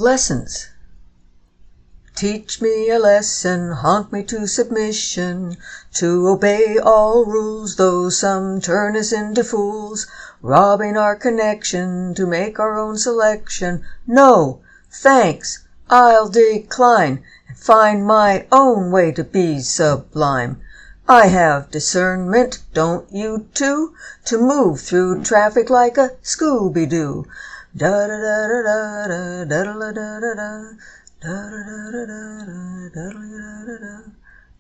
Lessons. Teach me a lesson, haunt me to submission, to obey all rules, though some turn us into fools, robbing our connection to make our own selection. No, thanks, I'll decline, and find my own way to be sublime. I have discernment, don't you too, to move through traffic like a Scooby-Doo. Da-da-da-da-da-da, da-da-da-da-da-da. Da da da da da da da da da da.